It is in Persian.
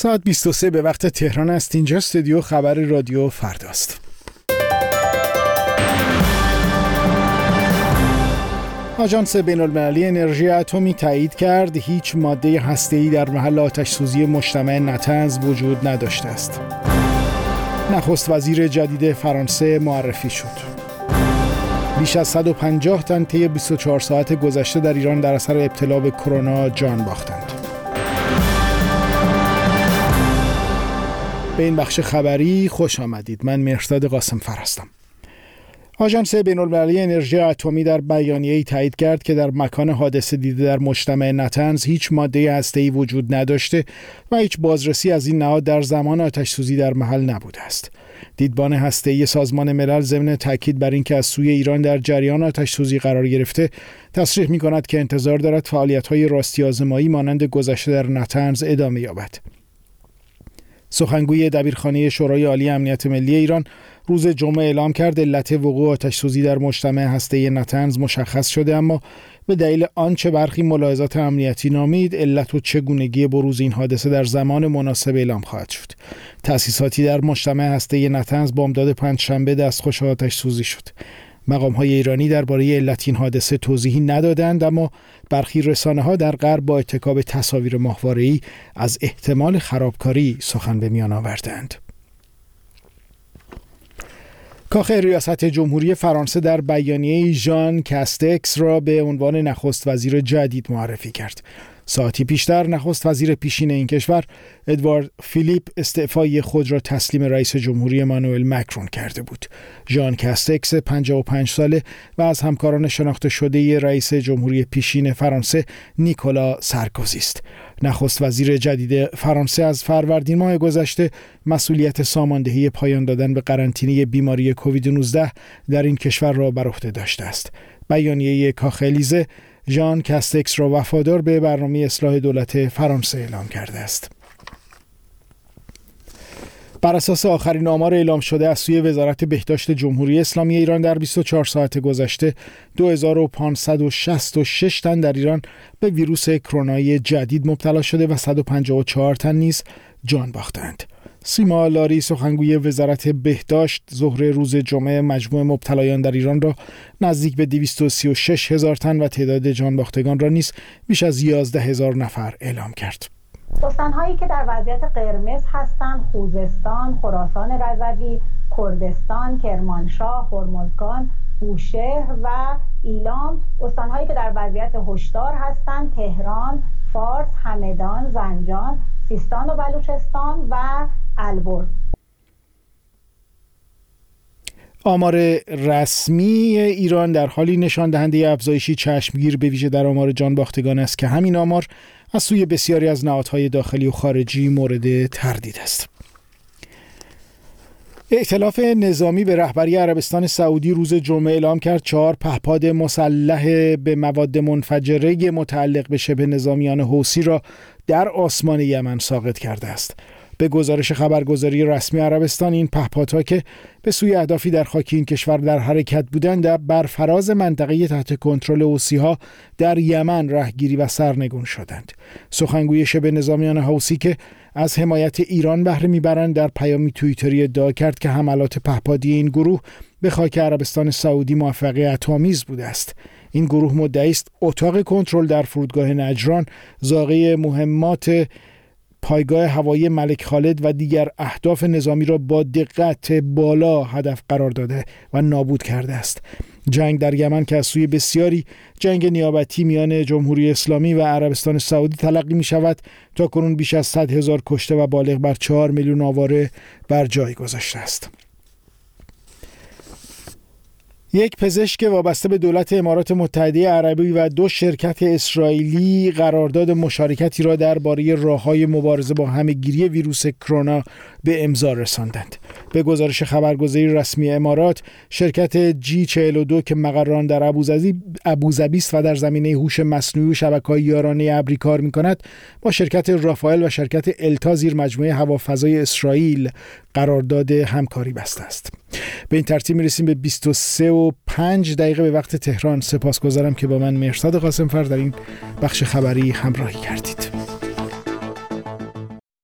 ساعت 23 به وقت تهران است. اینجا استودیو خبر رادیو فرداست. آژانس بین‌المللی انرژی اتمی تایید کرد هیچ ماده هسته‌ای در محل آتش‌سوزی مجتمع نتنز وجود نداشته است. نخست وزیر جدید فرانسه معرفی شد. بیش از 150 تن طی 24 ساعت گذشته در ایران در اثر ابتلا به کرونا جان باختند. به این بخش خبری خوش آمدید. من مهرداد قاسمفر هستم. آژانس بین‌المللی انرژی اتمی در بیانیه‌ای تایید کرد که در مکان حادثه دیده در مجتمع نتنز هیچ ماده هسته‌ای وجود نداشته و هیچ بازرسی از این نهاد در زمان آتش‌سوزی در محل نبوده است. دیدبان هسته‌ای سازمان ملل ضمن تاکید بر اینکه از سوی ایران در جریان آتش‌سوزی قرار گرفته، تصریح می‌کند که انتظار دارد فعالیت‌های راستی آزمایی مانند گذشته در نتنز ادامه یابد. سخنگوی دبیرخانه شورای عالی امنیت ملی ایران روز جمعه اعلام کرد علت وقوع آتش‌سوزی در مجتمع هسته‌ای نتنز مشخص شده، اما به دلیل آنچه برخی ملاحظات امنیتی نامید علت و چگونگی بروز این حادثه در زمان مناسب اعلام خواهد شد. تأسیساتی در مجتمع هسته‌ای نتنز بامداد پنجشنبه دستخوش آتش‌سوزی شد. مقام‌های ایرانی درباره علت این حادثه توضیحی ندادند، اما برخی رسانه‌ها در غرب با اتکا به تصاویر ماهواره‌ای از احتمال خرابکاری سخن به میان آوردند. کاخ ریاست جمهوری فرانسه در بیانیه ژان کاستکس را به عنوان نخست وزیر جدید معرفی کرد. ساعتی پیشتر نخست وزیر پیشین این کشور ادوارد فیلیپ استعفای خود را تسلیم رئیس جمهوری امانوئل مکرون کرده بود. ژان کاستکس 55 ساله و از همکاران شناخته شده رئیس جمهوری پیشین فرانسه نیکولا سارکوزی است. نخست وزیر جدید فرانسه از فروردین ماه گذشته مسئولیت ساماندهی پایان دادن به قرنطینه بیماری کووید 19 در این کشور را بر عهده داشته است. بیانیه کاخ الیزه ژان کاستکس را وفادار به برنامه اصلاح دولت فرانسه اعلام کرده است. بر اساس آخرین آمار اعلام شده از سوی وزارت بهداشت جمهوری اسلامی ایران در 24 ساعت گذشته 2566 تن در ایران به ویروس کرونایی جدید مبتلا شده و 154 تن نیز جان باختند. سیما لاری سخنگوی وزارت بهداشت ظهر روز جمعه مجموع مبتلایان در ایران را نزدیک به 236 هزار تن و تعداد جان باختگان را نیز بیش از 11 هزار نفر اعلام کرد. استان‌هایی که در وضعیت قرمز هستند خوزستان، خراسان رضوی، کردستان، کرمانشاه، هرمزگان، بوشهر و ایلام. استان‌هایی که در وضعیت هشدار هستند تهران، فارس، همدان، زنجان، سیستان و بلوچستان و البرز. آمار رسمی ایران در حالی نشان دهنده افزایشی چشمگیر به ویژه در آمار جان باختگان است که همین آمار از سوی بسیاری از نهادهای داخلی و خارجی مورد تردید است. ائتلاف نظامی به رهبری عربستان سعودی روز جمعه اعلام کرد 4 پهپاد مسلح به مواد منفجره متعلق به شبه نظامیان حوثی را در آسمان یمن ساقط کرده است. به گزارش خبرگزاری رسمی عربستان این پهپادها که به سوی اهدافی در خاک این کشور در حرکت بودند در برفراز منطقه تحت کنترل حوثی‌ها در یمن رهگیری و سرنگون شدند. سخنگوی شبه نظامیان حوثی که از حمایت ایران بهره میبرند در پیامی توییتری ادعا کرد که حملات پهپادی این گروه به خاک عربستان سعودی موفقیت‌آمیز بوده است. این گروه مدعی است اتاق کنترل در فرودگاه نجران زاغه مهمات پایگاه هوایی ملک خالد و دیگر اهداف نظامی را با دقت بالا هدف قرار داده و نابود کرده است. جنگ در یمن که از سوی بسیاری جنگ نیابتی میان جمهوری اسلامی و عربستان سعودی تلقی می شود، تا کنون بیش از 100,000 کشته و بالغ بر 4 میلیون آواره بر جای گذاشته است. یک پزشک وابسته به دولت امارات متحده عربی و 2 شرکت اسرائیلی قرارداد مشارکتی را درباره راه‌های مبارزه با همه‌گیری ویروس کرونا به امضا رساندند. به گزارش خبرگزاری رسمی امارات، شرکت G42 که مقر آن در ابوظبی است و در زمینه هوش مصنوعی و شبکه‌های یارانه ابری کار می‌کند، با شرکت رافائل و شرکت التا زیر مجموعه هوافضای اسرائیل قرارداد همکاری بسته است. به این ترتیب می‌رسیم به 23:05 به وقت تهران. سپاسگزارم که با من مهرداد قاسمفر در این بخش خبری همراهی کردید.